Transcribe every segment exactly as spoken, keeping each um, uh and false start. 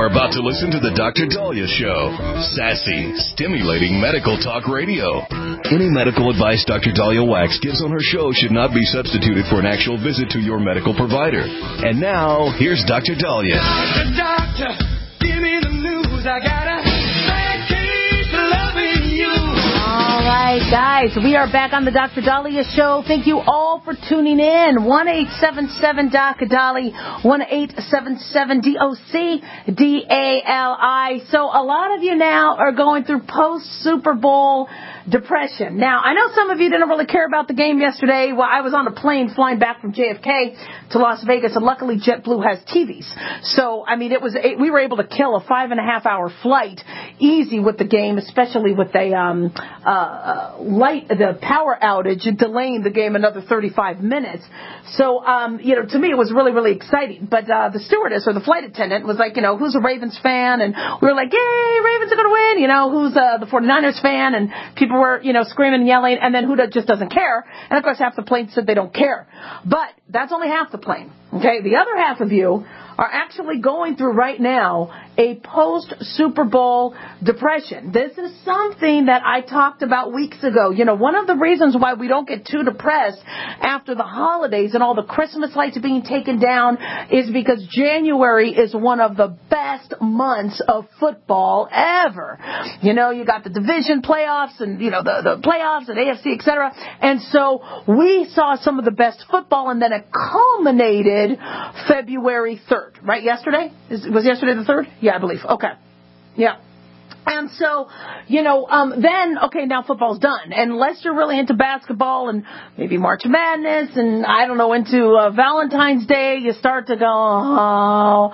are about to listen to the Doctor Dahlia Show. Sassy, stimulating medical talk radio. Any medical advice Doctor Dahlia Wax gives on her show should not be substituted for an actual visit to your medical provider. And now, here's Doctor Dahlia. Doctor, doctor, give me the news. I got a bad case of loving you. All right, guys, we are back on the Doctor Dahlia Show. Thank you all for tuning in. one eight seven seven D O C D A L I, one eight seven seven D O C D A L I. So a lot of you now are going through post-Super Bowl depression. Now, I know some of you didn't really care about the game yesterday. Well, I was on a plane flying back from J F K to Las Vegas, and luckily JetBlue has T Vs. So, I mean, it was it, we were able to kill a five and a half hour flight easy with the game, especially with the um, uh, uh, light, the power outage delaying the game another thirty-five minutes. So, um, you know, to me, it was really, really exciting. But uh, the stewardess or the flight attendant was like, you know, who's a Ravens fan? And we were like, yay, Ravens are going to win. You know, who's uh, the forty-niners fan? And people were, you know, screaming and yelling, and then who just doesn't care? And, of course, half the plane said they don't care. But that's only half the plane, okay? The other half of you are actually going through right now a post-Super Bowl depression. This is something that I talked about weeks ago. You know, one of the reasons why we don't get too depressed after the holidays and all the Christmas lights being taken down is because January is one of the best months of football ever. You know, you got the division playoffs and, you know, the, the playoffs and A F C, et cetera. And so we saw some of the best football, and then it culminated February third, right? Yesterday? Is, was yesterday the third? Yeah, I believe. Okay. Yeah. And so, you know, um, then, okay, now football's done. And unless you're really into basketball and maybe March Madness and, I don't know, into uh, Valentine's Day, you start to go, oh,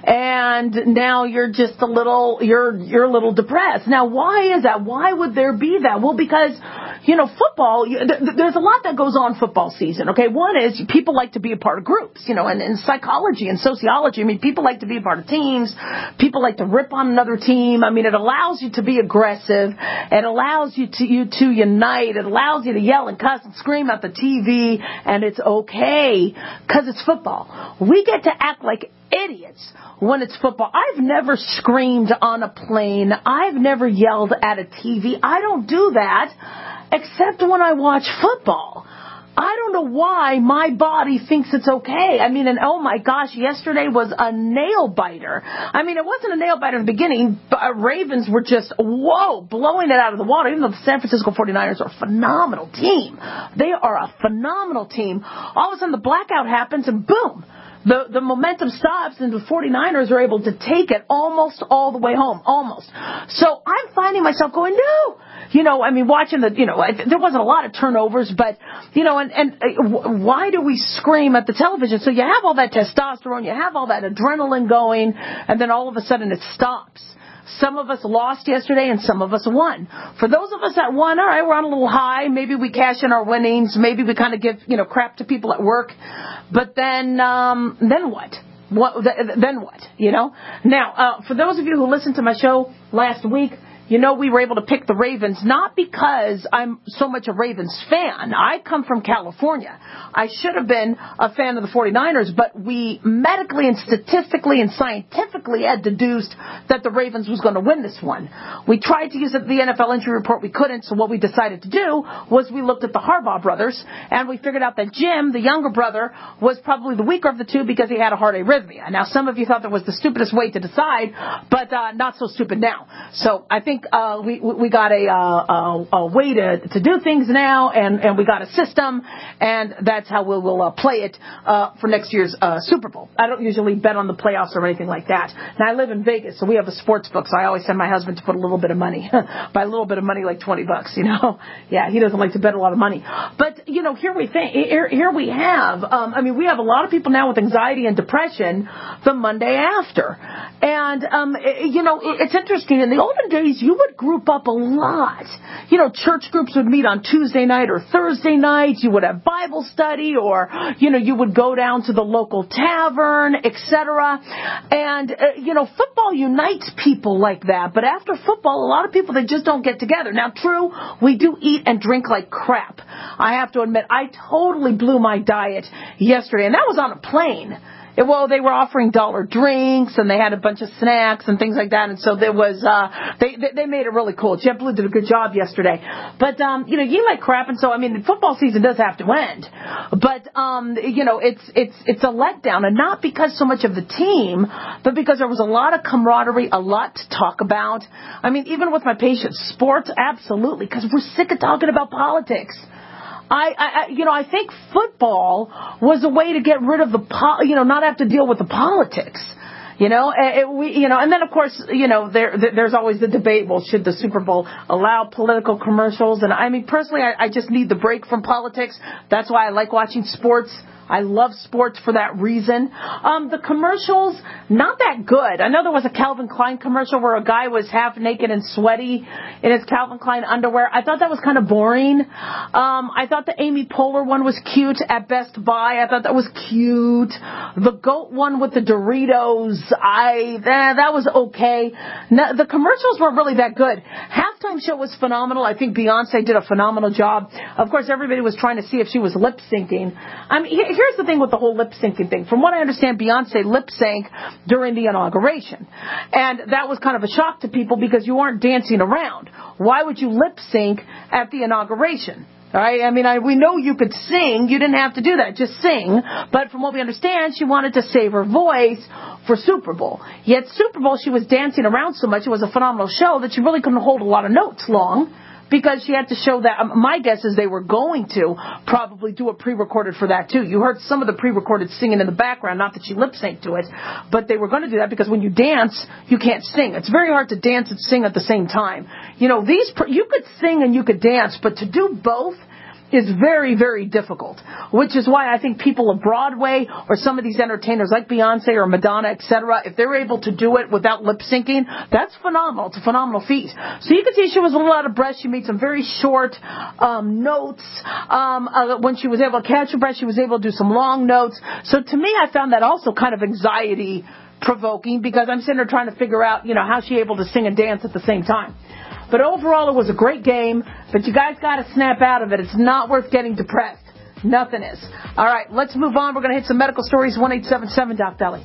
and now you're just a little, you're, you're a little depressed. Now, why is that? Why would there be that? Well, because, you know, football, you, th- there's a lot that goes on football season, okay? One is people like to be a part of groups, you know, and in psychology and sociology, I mean, people like to be a part of teams. People like to rip on another team. I mean, it allows allows you to be aggressive. It allows you to you to unite. It allows you to yell and cuss and scream at the T V, and it's okay because it's football. We get to act like idiots when it's football. I've never screamed on a plane. I've never yelled at a T V. I don't do that except when I watch football. I don't know why my body thinks it's okay. I mean, and oh my gosh, yesterday was a nail biter. I mean, it wasn't a nail biter in the beginning, but Ravens were just, whoa, blowing it out of the water, even though the San Francisco forty-niners are a phenomenal team. They are a phenomenal team. All of a sudden the blackout happens and boom, the, the momentum stops and the forty-niners are able to take it almost all the way home, almost. So I'm finding myself going, no. You know, I mean, watching the, you know, there wasn't a lot of turnovers, but, you know, and, and uh, why do we scream at the television? So you have all that testosterone, you have all that adrenaline going, and then all of a sudden it stops. Some of us lost yesterday and some of us won. For those of us that won, all right, we're on a little high. Maybe we cash in our winnings. Maybe we kind of give, you know, crap to people at work. But then, um, then what? What, then what? You know? Now, uh, for those of you who listened to my show last week, you know, we were able to pick the Ravens, not because I'm so much a Ravens fan. I come from California. I should have been a fan of the forty-niners, but we medically and statistically and scientifically had deduced that the Ravens was going to win this one. We tried to use the N F L injury report. We couldn't, so what we decided to do was we looked at the Harbaugh brothers, and we figured out that Jim, the younger brother, was probably the weaker of the two because he had a heart arrhythmia. Now, some of you thought that was the stupidest way to decide, but uh, not so stupid now. So I think Uh, we we got a, uh, a, a way to, to do things now, and, and we got a system, and that's how we will uh, play it uh, for next year's uh, Super Bowl. I don't usually bet on the playoffs or anything like that. Now, I live in Vegas, so we have a sports book, so I always send my husband to put a little bit of money. By a little bit of money, like twenty bucks, you know. Yeah, he doesn't like to bet a lot of money. But, you know, here we think, here, here we have, um, I mean, we have a lot of people now with anxiety and depression the Monday after. And, um, you know, it's interesting. In the olden days, you would group up a lot. You know, church groups would meet on Tuesday night or Thursday night. You would have Bible study, or, you know, you would go down to the local tavern, et cetera. And, uh, you know, football unites people like that. But after football, a lot of people, they just don't get together. Now, true, we do eat and drink like crap. I have to admit, I totally blew my diet yesterday, and that was on a plane. It, well, they were offering dollar drinks, and they had a bunch of snacks and things like that, and so there was, uh, they, they they made it really cool. JetBlue did a good job yesterday. But, um, you know, you like crap, and so, I mean, the football season does have to end. But, um, you know, it's, it's, it's a letdown, and not because so much of the team, but because there was a lot of camaraderie, a lot to talk about. I mean, even with my patients, sports, absolutely, because we're sick of talking about politics. I, I, you know, I think football was a way to get rid of the, po- you know, not have to deal with the politics. You know, it, we, you know, and then of course, you know, there, there's always the debate. Well, should the Super Bowl allow political commercials? And I mean, personally, I, I just need the break from politics. That's why I like watching sports. I love sports for that reason. Um, the commercials, not that good. I know there was a Calvin Klein commercial where a guy was half naked and sweaty in his Calvin Klein underwear. I thought that was kind of boring. Um, I thought the Amy Poehler one was cute at Best Buy. I thought that was cute. The goat one with the Doritos, I that, that was okay. No, the commercials weren't really that good. Halftime show was phenomenal. I think Beyonce did a phenomenal job. Of course, everybody was trying to see if she was lip syncing. I mean, here's the thing with the whole lip syncing thing. From what I understand, Beyonce lip sync during the inauguration. And that was kind of a shock to people because you aren't dancing around. Why would you lip sync at the inauguration? All right? I mean, I, we know you could sing. You didn't have to do that. Just sing. But from what we understand, she wanted to save her voice for Super Bowl. Yet Super Bowl, she was dancing around so much. It was a phenomenal show that she really couldn't hold a lot of notes long. Because she had to show that, um, my guess is they were going to probably do a pre-recorded for that too. You heard some of the pre-recorded singing in the background, not that she lip-synced to it, but they were going to do that because when you dance, you can't sing. It's very hard to dance and sing at the same time. You know, these, you could sing and you could dance, but to do both is very, very difficult, which is why I think people of Broadway or some of these entertainers like Beyonce or Madonna, et cetera, if they're able to do it without lip syncing, that's phenomenal. It's a phenomenal feat. So you can see she was a little out of breath. She made some very short um, notes. Um, uh, when she was able to catch her breath, she was able to do some long notes. So to me, I found that also kind of anxiety provoking because I'm sitting there trying to figure out, you know, how she able to sing and dance at the same time. But overall, it was a great game. But you guys got to snap out of it. It's not worth getting depressed. Nothing is. All right, let's move on. We're going to hit some medical stories. one eight seven seven Doc Deli.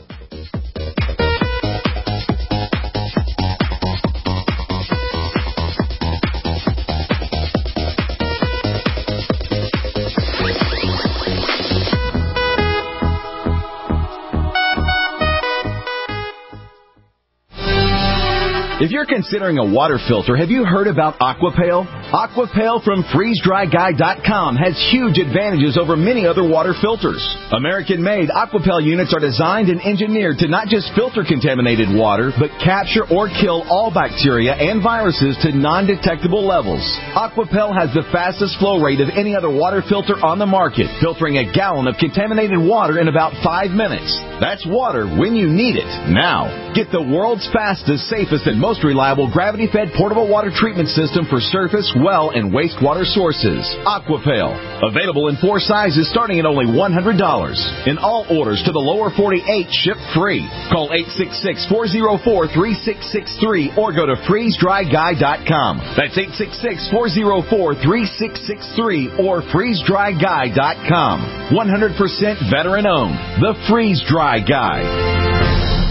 If you're considering a water filter, have you heard about Aquapail? Aquapail from freeze dry guy dot com has huge advantages over many other water filters. American-made Aquapail units are designed and engineered to not just filter contaminated water, but capture or kill all bacteria and viruses to non-detectable levels. Aquapail has the fastest flow rate of any other water filter on the market, filtering a gallon of contaminated water in about five minutes. That's water when you need it, now. Get the world's fastest, safest, and most reliable gravity-fed portable water treatment system for surface, well, and wastewater sources. Aquapail. Available in four sizes starting at only one hundred dollars. In all orders to the lower forty-eight, ship free. Call eight six six, four zero four, three six six three or go to freeze dry guy dot com. That's eight six six, four zero four, three six six three or freeze dry guy dot com. one hundred percent veteran-owned. The Freeze Dry Guy.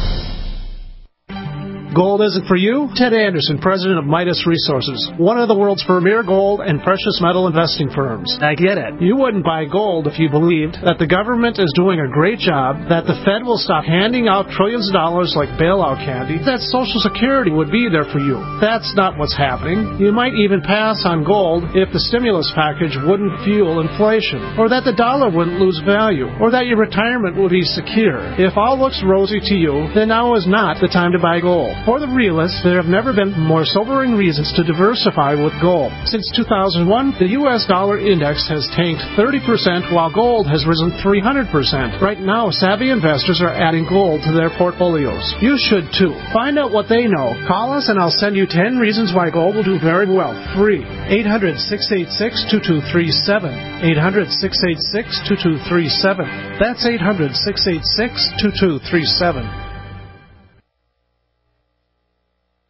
Gold isn't for you? Ted Anderson, president of Midas Resources, one of the world's premier gold and precious metal investing firms. I get it. You wouldn't buy gold if you believed that the government is doing a great job, that the Fed will stop handing out trillions of dollars like bailout candy, that Social Security would be there for you. That's not what's happening. You might even pass on gold if the stimulus package wouldn't fuel inflation, or that the dollar wouldn't lose value, or that your retirement would be secure. If all looks rosy to you, then now is not the time to buy gold. For the realists, there have never been more sobering reasons to diversify with gold. Since two thousand one, the U S dollar index has tanked thirty percent while gold has risen three hundred percent. Right now, savvy investors are adding gold to their portfolios. You should too. Find out what they know. Call us and I'll send you ten reasons why gold will do very well. Free. eight hundred, six eight six, two two three seven. eight hundred, six eight six, two two three seven. That's eight hundred, six eight six, two two three seven.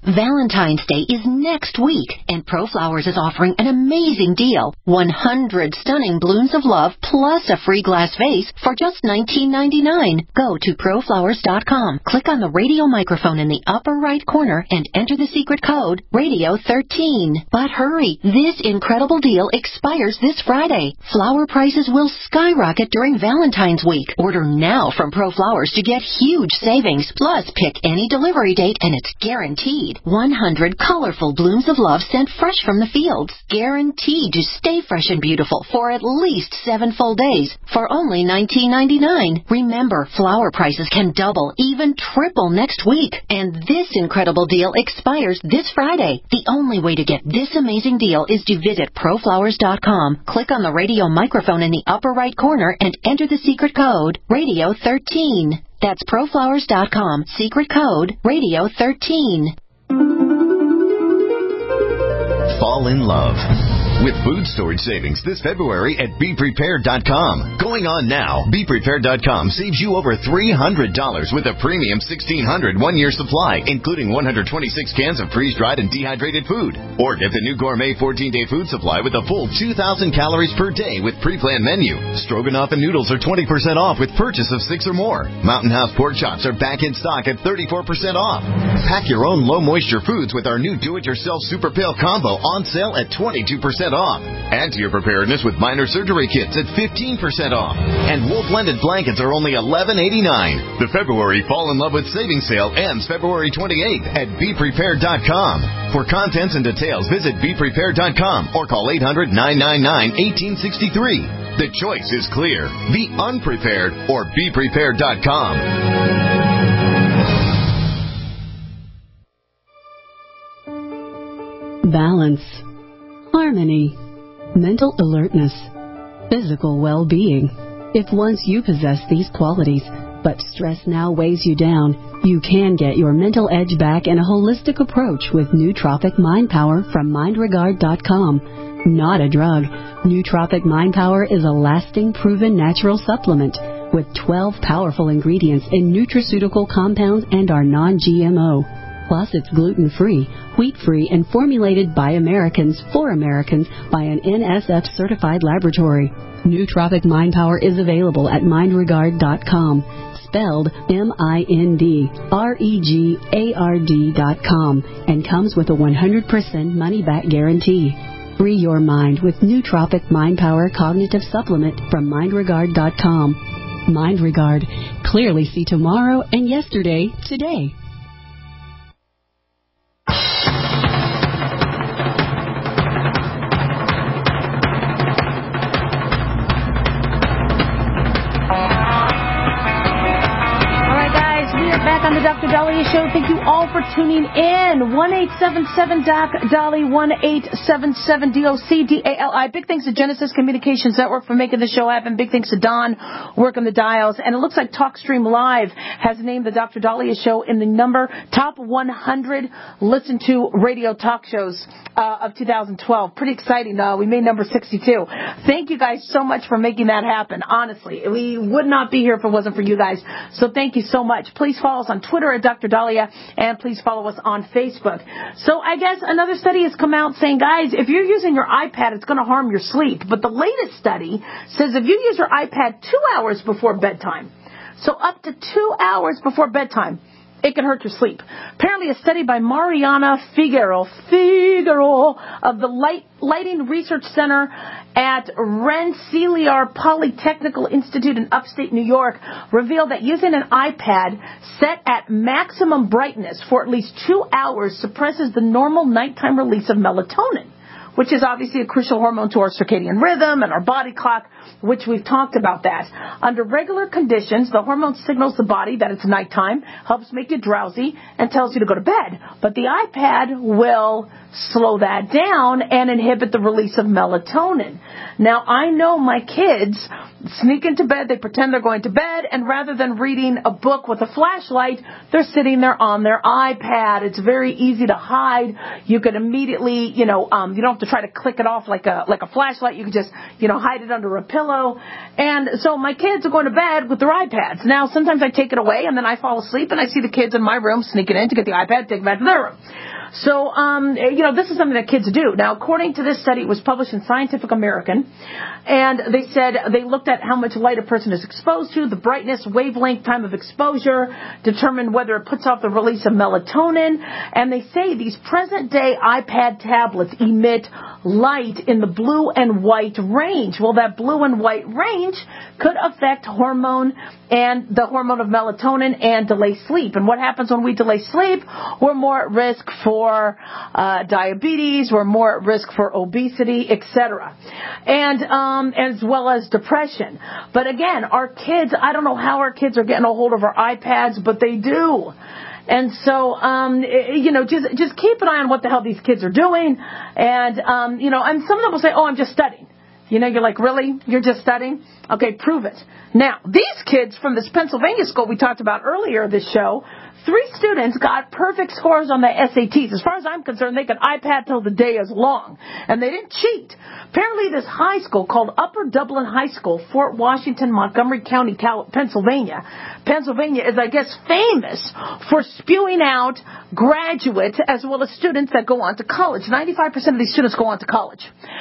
Valentine's Day is next week, and ProFlowers is offering an amazing deal. one hundred stunning blooms of love plus a free glass vase for just nineteen ninety-nine. Go to proflowers dot com, click on the radio microphone in the upper right corner, and enter the secret code radio thirteen. But hurry, this incredible deal expires this Friday. Flower prices will skyrocket during Valentine's week. Order now from ProFlowers to get huge savings. Plus, pick any delivery date, and it's guaranteed. one hundred colorful blooms of love sent fresh from the fields. Guaranteed to stay fresh and beautiful for at least seven full days for only nineteen ninety-nine. Remember, flower prices can double, even triple next week. And this incredible deal expires this Friday. The only way to get this amazing deal is to visit proflowers dot com, click on the radio microphone in the upper right corner, and enter the secret code radio thirteen. That's proflowers dot com, secret code radio thirteen. Fall in love with food storage savings this February at be prepared dot com. Going on now, be prepared dot com saves you over three hundred dollars with a premium sixteen hundred one-year supply, including one hundred twenty-six cans of freeze-dried and dehydrated food. Or get the new gourmet fourteen-day food supply with a full two thousand calories per day with pre-planned menu. Stroganoff and noodles are twenty percent off with purchase of six or more. Mountain House pork chops are back in stock at thirty-four percent off. Pack your own low-moisture foods with our new do-it-yourself Super Pail Combo on sale at twenty-two percent off. Add to your preparedness with minor surgery kits at fifteen percent off. And wool blended blankets are only eleven eighty-nine. The February Fall in Love with Savings Sale ends February twenty-eighth at be prepared dot com. For contents and details, visit be prepared dot com or call eight hundred nine nine nine one eight six three. The choice is clear. Be unprepared or be prepared dot com. Balance, harmony, mental alertness, physical well-being. If once you possess these qualities, but stress now weighs you down, you can get your mental edge back in a holistic approach with Nootropic Mind Power from mind regard dot com. Not a drug, Nootropic Mind Power is a lasting, proven natural supplement with twelve powerful ingredients in nutraceutical compounds and are non G M O. Plus, it's gluten-free, wheat-free, and formulated by Americans for Americans by an N S F-certified laboratory. Nootropic Mind Power is available at mind regard dot com, spelled M I N D R E G A R D dot com, and comes with a one hundred percent money-back guarantee. Free your mind with Nootropic Mind Power Cognitive Supplement from mind regard dot com. Mind Regard. Clearly see tomorrow and yesterday today. On the Doctor Dahlia Show. Thank you all for tuning in. one eight seven seven Doc Dolly, one eight seven seven D O C D A L I. Big thanks to Genesis Communications Network for making the show happen. Big thanks to Don working the dials. And it looks like TalkStream Live has named the Doctor Dahlia Show in the number top one hundred listened to radio talk shows uh, of two thousand twelve. Pretty exciting. Uh, we made number sixty-two. Thank you guys so much for making that happen. Honestly, we would not be here if it wasn't for you guys. So thank you so much. Please follow us on Twitter at Doctor Dahlia, and please follow us on Facebook. So I guess another study has come out saying, guys, if you're using your iPad, it's going to harm your sleep. But the latest study says if you use your iPad two hours before bedtime, so up to two hours before bedtime, it can hurt your sleep. Apparently, a study by Mariana Figueroa, Figueroa of the Light, Lighting Research Center at Rensselaer Polytechnical Institute in upstate New York revealed that using an iPad set at maximum brightness for at least two hours suppresses the normal nighttime release of melatonin, which is obviously a crucial hormone to our circadian rhythm and our body clock, which we've talked about that. Under regular conditions, the hormone signals the body that it's nighttime, helps make you drowsy, and tells you to go to bed. But the iPad will slow that down and inhibit the release of melatonin. Now, I know my kids sneak into bed, they pretend they're going to bed, and rather than reading a book with a flashlight, they're sitting there on their iPad. It's very easy to hide. You can immediately, you know, um, you don't have to try to click it off like a like a flashlight. You can just, you know, hide it under a pillow. And so my kids are going to bed with their iPads. Now, sometimes I take it away, and then I fall asleep, and I see the kids in my room sneaking in to get the iPad, take it back to their room. So, um, you know, this is something that kids do. Now, according to this study, it was published in Scientific American, and they said they looked at how much light a person is exposed to, the brightness, wavelength, time of exposure, determined whether it puts off the release of melatonin, and they say these present-day iPad tablets emit light in the blue and white range. Well, that blue and white range could affect hormone and the hormone of melatonin and delay sleep. And what happens when we delay sleep? We're more at risk for uh, diabetes, we're more at risk for obesity, et cetera, and um, as well as depression. But again, our kids, I don't know how our kids are getting a hold of our iPads, but they do. And so, um, you know, just just keep an eye on what the hell these kids are doing. And, um, you know, and some of them will say, oh, I'm just studying. You know, you're like, really? You're just studying? Okay, prove it. Now, these kids from this Pennsylvania school we talked about earlier this show, three students got perfect scores on the S A Ts. As far as I'm concerned, they could iPad till the day is long. And they didn't cheat. Apparently this high school called Upper Dublin High School, Fort Washington, Montgomery County, Cal- Pennsylvania. Pennsylvania is, I guess, famous for spewing out graduates as well as students that go on to college. ninety-five percent of these students go on to college.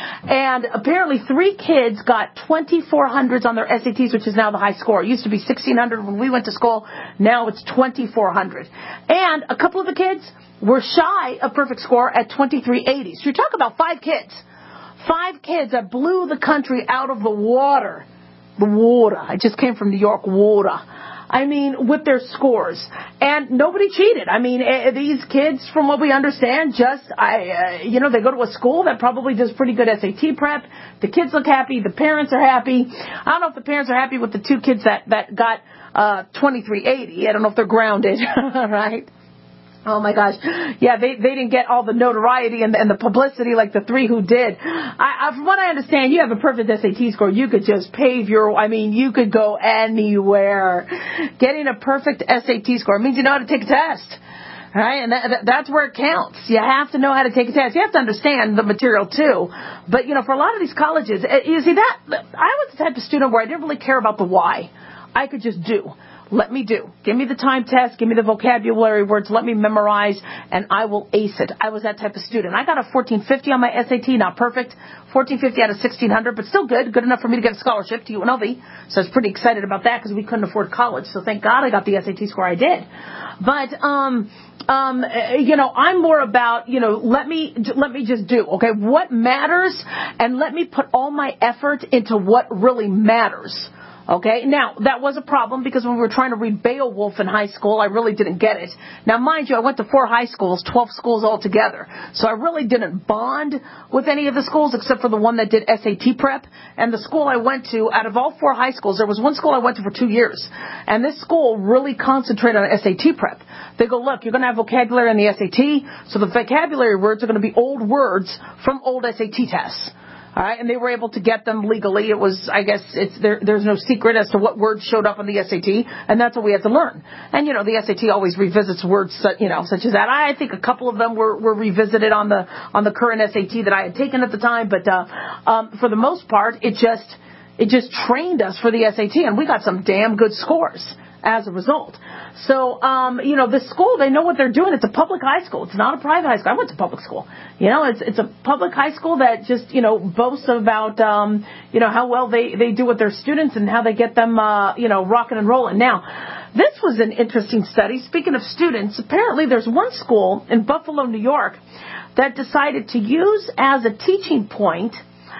And apparently three kids got twenty-four hundreds on their S A Ts, which is now the high score. It used to be sixteen hundred when we went to school. Now it's twenty-four hundred. And a couple of the kids were shy of perfect score at twenty-three eighty. So you're talking about five kids. Five kids that blew the country out of the water. The water. I just came from New York, water. I mean, with their scores. And nobody cheated. I mean, uh, these kids, from what we understand, just, I, uh, you know, they go to a school that probably does pretty good S A T prep. The kids look happy. The parents are happy. I don't know if the parents are happy with the two kids that, that got uh, twenty-three eighty. I don't know if they're grounded, right? Oh my gosh. Yeah, they they didn't get all the notoriety and the, and the publicity like the three who did. I, I, from what I understand, you have a perfect S A T score. You could just pave your, I mean, you could go anywhere. Getting a perfect S A T score means you know how to take a test. Right? And that, that, that's where it counts. You have to know how to take a test. You have to understand the material too. But, you know, for a lot of these colleges, you see that, I was the type of student where I didn't really care about the why. I could just do. Let me do. Give me the time test. Give me the vocabulary words. Let me memorize, and I will ace it. I was that type of student. I got a fourteen fifty on my S A T. Not perfect. fourteen fifty out of sixteen hundred, but still good. Good enough for me to get a scholarship to U N L V. So I was pretty excited about that because we couldn't afford college. So thank God I got the S A T score I did. But, um, um, you know, I'm more about, you know, let me, let me just do, okay? What matters, and let me put all my effort into what really matters. Okay, now, that was a problem because when we were trying to read Beowulf in high school, I really didn't get it. Now, mind you, I went to four high schools, twelve schools altogether. So I really didn't bond with any of the schools except for the one that did S A T prep. And the school I went to, out of all four high schools, there was one school I went to for two years. And this school really concentrated on S A T prep. They go, look, you're going to have vocabulary in the S A T, so the vocabulary words are going to be old words from old S A T tests. All right, and they were able to get them legally. It was, I guess, it's there. There's no secret as to what words showed up on the S A T, and that's what we had to learn. And you know, the S A T always revisits words, you know, such as that. I think a couple of them were, were revisited on the on the current S A T that I had taken at the time, but uh, um, for the most part, it just it just trained us for the S A T, and we got some damn good scores as a result. So, um, you know, this school, they know what they're doing. It's a public high school. It's not a private high school. I went to public school. You know, it's it's a public high school that just, you know, boasts about, um, you know, how well they, they do with their students and how they get them, uh, you know, rocking and rolling. Now, this was an interesting study. Speaking of students, apparently there's one school in Buffalo, New York, that decided to use as a teaching point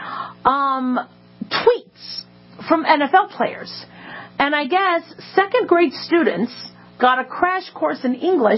um, tweets from N F L players. And I guess second grade students got a crash course in English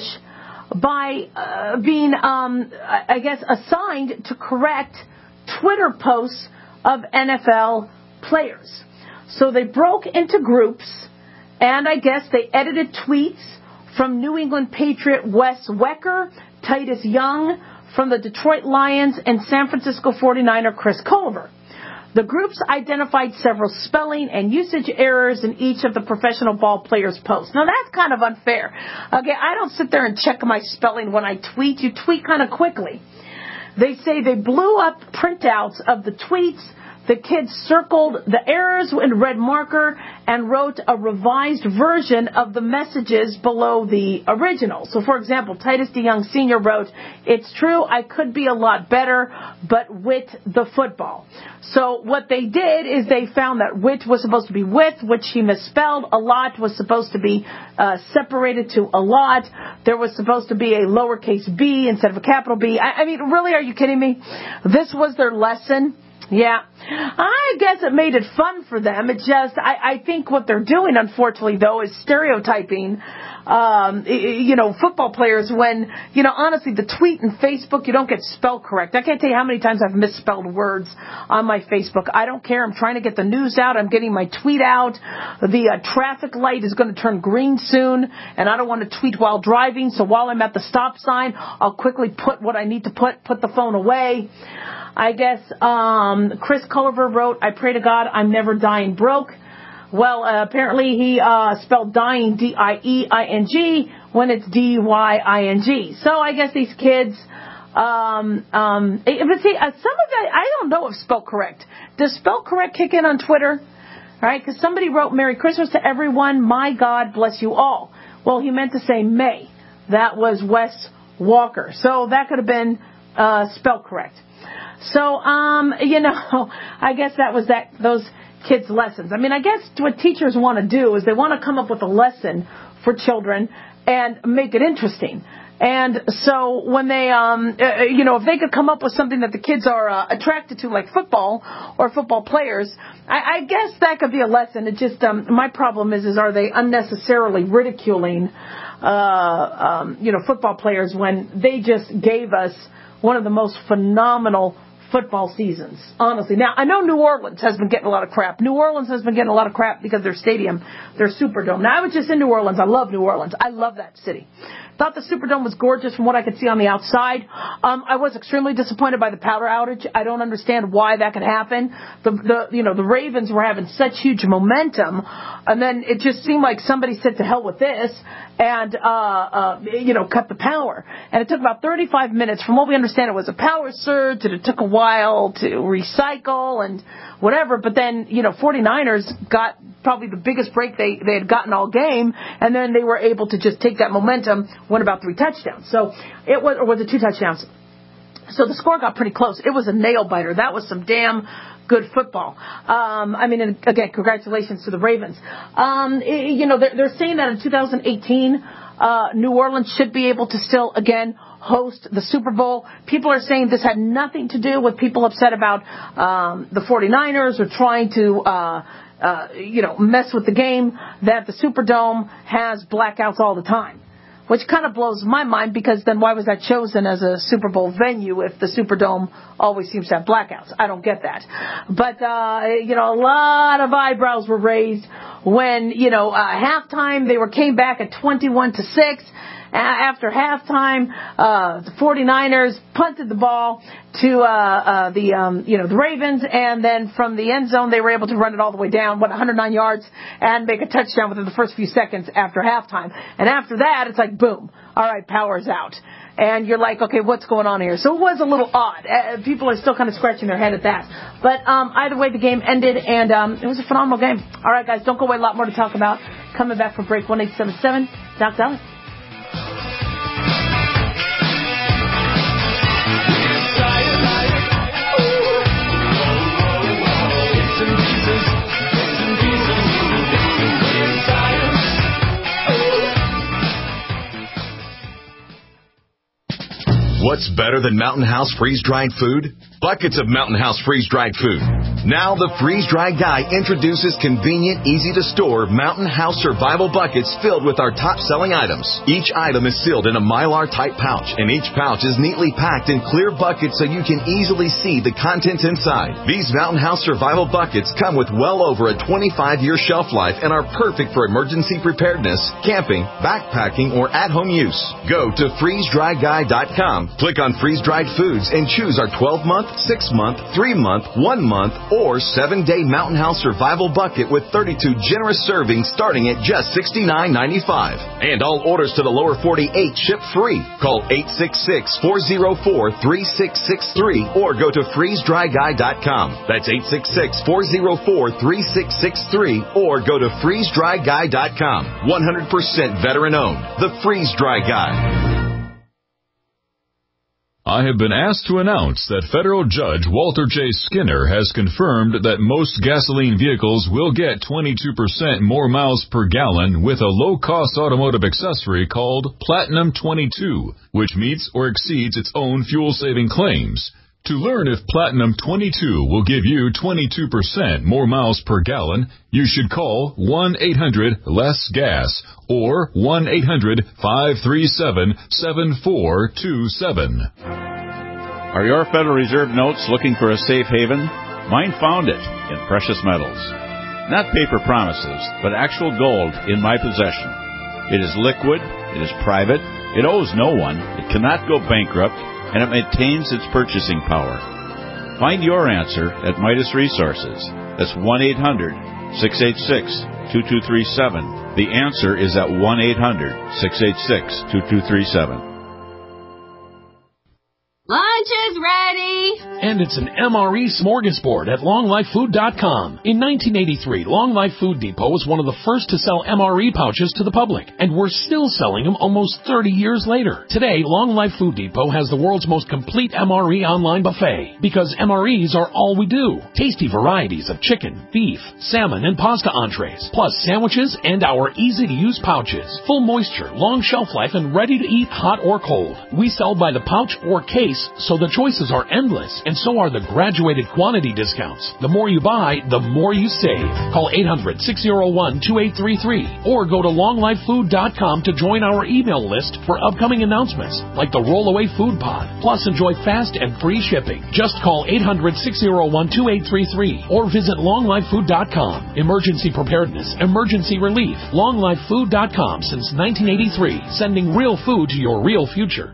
by uh, being, um, I guess, assigned to correct Twitter posts of N F L players. So they broke into groups, and I guess they edited tweets from New England Patriot Wes Wecker, Titus Young, from the Detroit Lions, and San Francisco forty-niner Chris Culver. The groups identified several spelling and usage errors in each of the professional ball players' posts. Now, that's kind of unfair. Okay, I don't sit there and check my spelling when I tweet. You tweet kind of quickly. They say they blew up printouts of the tweets. The kids circled the errors in red marker and wrote a revised version of the messages below the original. So, for example, Titus DeYoung Senior wrote, "It's true, I could be a lot better, but with the football." So what they did is they found that wit was supposed to be with, which he misspelled. A lot was supposed to be uh, separated to a lot. There was supposed to be a lowercase b instead of a capital B. I, I mean, really, are you kidding me? This was their lesson. Yeah, I guess it made it fun for them. It just, I, I think what they're doing, unfortunately, though, is stereotyping, um, you know, football players when, you know, honestly, the tweet and Facebook, you don't get spelled correct. I can't tell you how many times I've misspelled words on my Facebook. I don't care. I'm trying to get the news out. I'm getting my tweet out. The uh, traffic light is going to turn green soon, and I don't want to tweet while driving. So while I'm at the stop sign, I'll quickly put what I need to put, put the phone away. I guess um, Chris Culliver wrote, "I pray to God I'm never dying broke." Well, uh, apparently he uh, spelled dying D I E I N G when it's D Y I N G. So I guess these kids, um, um, but see, uh, some of that, I don't know if spell correct. Does spell correct kick in on Twitter? All right, because somebody wrote, "Merry Christmas to everyone. My God bless you all." Well, he meant to say May. That was Wes Walker. So that could have been uh, spell correct. So, um, you know, I guess that was that those kids' lessons. I mean, I guess what teachers want to do is they want to come up with a lesson for children and make it interesting. And so when they, um, uh, you know, if they could come up with something that the kids are uh, attracted to, like football or football players, I, I guess that could be a lesson. It just, um, my problem is, is are they unnecessarily ridiculing, uh, um, you know, football players when they just gave us one of the most phenomenal football seasons, honestly. Now, I know New Orleans has been getting a lot of crap. New Orleans has been getting a lot of crap because their stadium, their Superdome. Now, I was just in New Orleans. I love New Orleans. I love that city. Thought the Superdome was gorgeous from what I could see on the outside. Um, I was extremely disappointed by the power outage. I don't understand why that could happen. The, the, you know, the Ravens were having such huge momentum, and then it just seemed like somebody said to hell with this and, uh, uh, you know, cut the power. And it took about thirty-five minutes. From what we understand, it was a power surge, and it took a while to recycle and whatever. But then, you know, 49ers got probably the biggest break they, they had gotten all game, and then they were able to just take that momentum, won about three touchdowns. So it was, or was it two touchdowns? So the score got pretty close. It was a nail biter. That was some damn good football. Um, I mean, and again, congratulations to the Ravens. Um, it, you know, they're, they're saying that in two thousand eighteen, uh, New Orleans should be able to still, again, host the Super Bowl. People are saying this had nothing to do with people upset about um, the 49ers or trying to, uh, uh, you know, mess with the game, that the Superdome has blackouts all the time. Which kind of blows my mind, because then why was that chosen as a Super Bowl venue if the Superdome always seems to have blackouts? I don't get that. But, uh, you know, a lot of eyebrows were raised when, you know, uh, halftime they were came back at twenty-one to six. After halftime, uh, the 49ers punted the ball to, uh, uh, the, um, you know, the Ravens, and then from the end zone, they were able to run it all the way down, what, one hundred nine yards, and make a touchdown within the first few seconds after halftime. And after that, it's like, boom, all right, power's out. And you're like, okay, what's going on here? So it was a little odd. Uh, people are still kind of scratching their head at that. But um, either way, the game ended, and um, it was a phenomenal game. All right, guys, don't go away. A lot more to talk about. Coming back for break, one eight seven seven, Doc Dolly. What's better than Mountain House freeze-dried food? Buckets of Mountain House freeze-dried food. Now the freeze-dried guy introduces convenient, easy-to-store Mountain House survival buckets filled with our top-selling items. Each item is sealed in a Mylar-type pouch, and each pouch is neatly packed in clear buckets so you can easily see the contents inside. These Mountain House survival buckets come with well over a twenty-five year shelf life and are perfect for emergency preparedness, camping, backpacking, or at-home use. Go to freeze dry guy dot com. Click on freeze-dried foods and choose our twelve month, six month, three month, one month, or seven-day Mountain House Survival Bucket with thirty-two generous servings starting at just sixty-nine ninety-five. And all orders to the lower forty-eight ship free. Call eight six six, four oh four, three six six three or go to freeze dry guy dot com. That's eight six six, four oh four, three six six three or go to freeze dry guy dot com. one hundred percent veteran owned. The Freeze Dry Guy. I have been asked to announce that Federal Judge Walter J. Skinner has confirmed that most gasoline vehicles will get twenty-two percent more miles per gallon with a low-cost automotive accessory called Platinum twenty-two, which meets or exceeds its own fuel-saving claims. To learn if Platinum twenty-two will give you twenty-two percent more miles per gallon, you should call one eight hundred less gas or one eight hundred, five three seven, seven four two seven. Are your Federal Reserve notes looking for a safe haven? Mine found it in precious metals. Not paper promises, but actual gold in my possession. It is liquid, it is private, it owes no one, it cannot go bankrupt, and it maintains its purchasing power. Find your answer at Midas Resources. That's one eight hundred, six eight six, two two three seven. The answer is at one eight hundred, six eight six, two two three seven. Lunch is ready! And it's an M R E smorgasbord at long life food dot com. In nineteen eighty-three, Long Life Food Depot was one of the first to sell M R E pouches to the public, and we're still selling them almost thirty years later. Today, Long Life Food Depot has the world's most complete M R E online buffet, because M R Es are all we do. Tasty varieties of chicken, beef, salmon, and pasta entrees, plus sandwiches and our easy-to-use pouches. Full moisture, long shelf life, and ready to eat hot or cold. We sell by the pouch or case, so the choices are endless, and so are the graduated quantity discounts. The more you buy, the more you save. Call eight hundred, six oh one, two eight three three or go to long life food dot com to join our email list for upcoming announcements like the Rollaway Food Pod. Plus, enjoy fast and free shipping. Just call eight hundred, six oh one, two eight three three or visit long life food dot com. Emergency preparedness, emergency relief. long life food dot com since nineteen eighty-three, sending real food to your real future.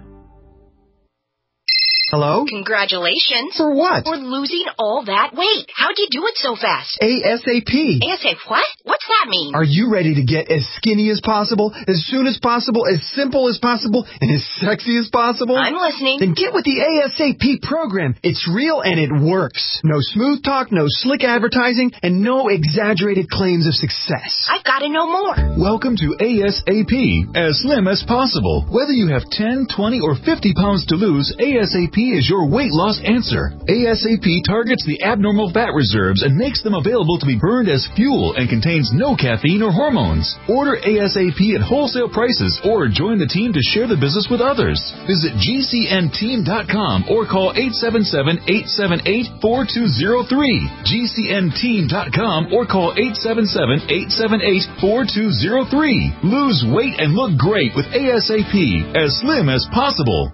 Hello? Congratulations. For what? For losing all that weight. How'd you do it so fast? ASAP. ASAP what? What's that mean? Are you ready to get as skinny as possible, as soon as possible, as simple as possible, and as sexy as possible? I'm listening. Then get with the ASAP program. It's real and it works. No smooth talk, no slick advertising, and no exaggerated claims of success. I've got to know more. Welcome to ASAP, as slim as possible. Whether you have ten, twenty, or fifty pounds to lose, ASAP is your weight loss answer. ASAP targets the abnormal fat reserves and makes them available to be burned as fuel and contains no caffeine or hormones. Order ASAP at wholesale prices or join the team to share the business with others. Visit G C N team dot com or call eight seven seven, eight seven eight, four two zero three. G C N team dot com or call eight seven seven, eight seven eight, four two zero three. Lose weight and look great with ASAP, as slim as possible.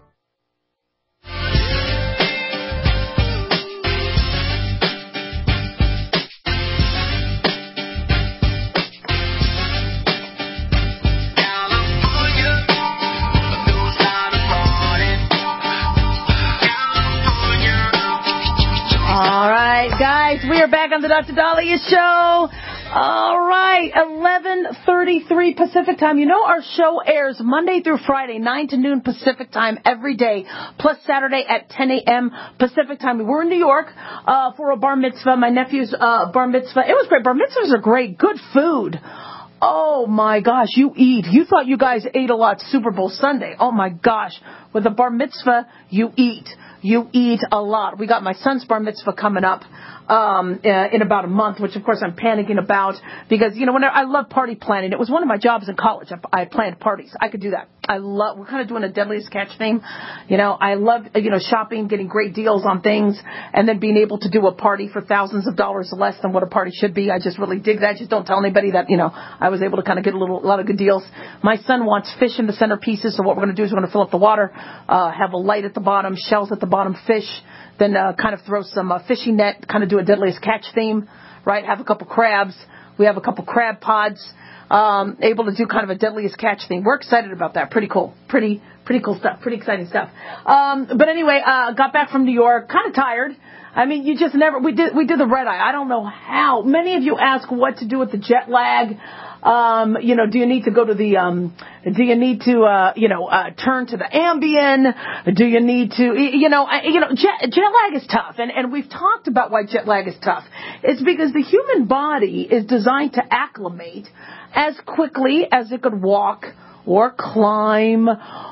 Guys, we are back on the Doctor Dahlia Show. All right, eleven thirty-three Pacific Time. You know our show airs Monday through Friday, nine to noon Pacific Time every day, plus Saturday at ten a.m. Pacific Time. We were in New York uh, for a bar mitzvah, my nephew's uh, bar mitzvah. It was great. Bar mitzvahs are great. Good food. Oh, my gosh, you eat. You thought you guys ate a lot Super Bowl Sunday. Oh, my gosh. With a bar mitzvah, you eat. You eat a lot. We got my son's bar mitzvah coming up um, uh, in about a month, which, of course, I'm panicking about because, you know, when I, I love party planning. It was one of my jobs in college. I, I planned parties. I could do that. I love, we're kind of doing a Deadliest Catch theme. You know, I love, you know, shopping, getting great deals on things, and then being able to do a party for thousands of dollars less than what a party should be. I just really dig that. Just don't tell anybody that, you know, I was able to kind of get a little, a lot of good deals. My son wants fish in the centerpieces, so what we're going to do is we're going to fill up the water, uh, have a light at the bottom, shells at the bottom, fish, then uh, kind of throw some uh, fishing net, kind of do a Deadliest Catch theme, right? Have a couple crabs. We have a couple crab pods. um, able to do kind of a deadliest catch thing. We're excited about that. Pretty cool. Pretty, pretty cool stuff. Pretty exciting stuff. Um, but anyway, uh, got back from New York, kind of tired. I mean, you just never, we did, we did the red eye. I don't know how. Many of you ask what to do with the jet lag. Um, you know, do you need to go to the, um, do you need to, uh, you know, uh, turn to the Ambien? Do you need to, you know, I, you know, jet, jet lag is tough. And, and we've talked about why jet lag is tough. It's because the human body is designed to acclimate as quickly as it could walk or climb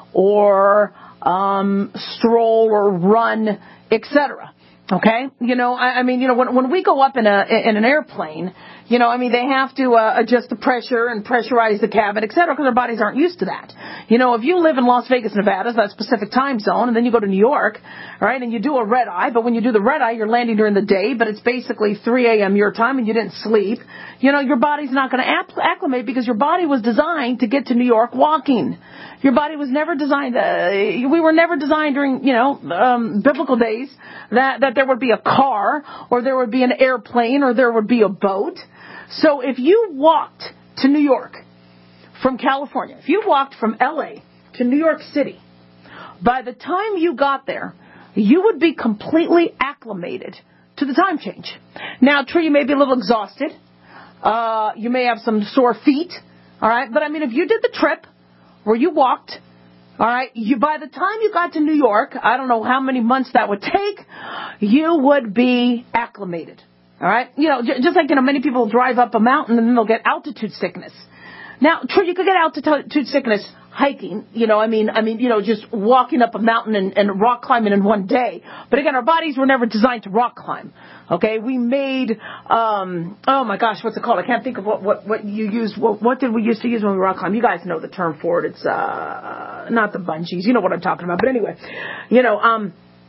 or, um, stroll or run, et cetera. Okay? You know, I, I mean, you know, when, when we go up in a, in an airplane, you know, I mean, they have to uh, adjust the pressure and pressurize the cabin, et cetera, because their bodies aren't used to that. You know, if you live in Las Vegas, Nevada, that's Pacific time zone, and then you go to New York, right, and you do a red eye, but when you do the red eye, you're landing during the day, but it's basically three a.m. your time and you didn't sleep, you know, your body's not going to acclimate because your body was designed to get to New York walking. Your body was never designed, uh, we were never designed during, you know, um, biblical days that, that there would be a car or there would be an airplane or there would be a boat. So if you walked to New York from California, if you walked from L A to New York City, by the time you got there, you would be completely acclimated to the time change. Now, true, you may be a little exhausted. Uh, you may have some sore feet. All right. But I mean, if you did the trip where you walked, all right, you, by the time you got to New York, I don't know how many months that would take, you would be acclimated. All right. You know, j- just like, you know, many people drive up a mountain and then they'll get altitude sickness. Now, true, you could get altitude sickness hiking, you know, I mean, I mean, you know, just walking up a mountain and, and rock climbing in one day. But again, our bodies were never designed to rock climb. Okay. We made, um, oh my gosh, what's it called? I can't think of what, what, what you use. What, what did we used to use when we rock climb? You guys know the term for it. It's, uh, not the bungees. You know what I'm talking about. But anyway, you know, um,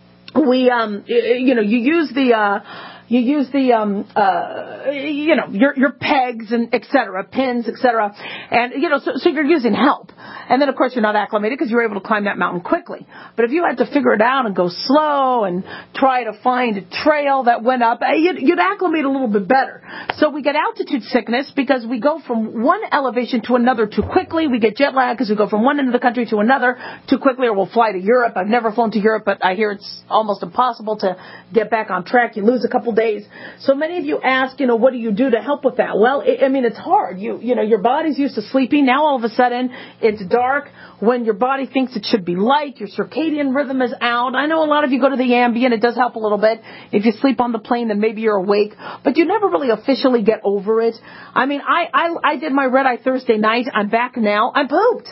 we, um, you know, you use the, uh, You use the, um, uh, you know, your, your pegs and et cetera, pins, et cetera. And, you know, so, so you're using help. And then, of course, you're not acclimated because you're able to climb that mountain quickly. But if you had to figure it out and go slow and try to find a trail that went up, you'd, you'd acclimate a little bit better. So we get altitude sickness because we go from one elevation to another too quickly. We get jet lag because we go from one end of the country to another too quickly, or we'll fly to Europe. I've never flown to Europe, but I hear it's almost impossible to get back on track. You lose a couple days. So many of you ask, you know, what do you do to help with that? Well, it, I mean, it's hard. You, you know, your body's used to sleeping. Now all of a sudden it's dark when your body thinks it should be light. Your circadian rhythm is out. I know a lot of you go to the Ambien. It does help a little bit. If you sleep on the plane, then maybe you're awake, but you never really officially get over it. I mean, I, I, I did my red eye Thursday night. I'm back now. I'm pooped.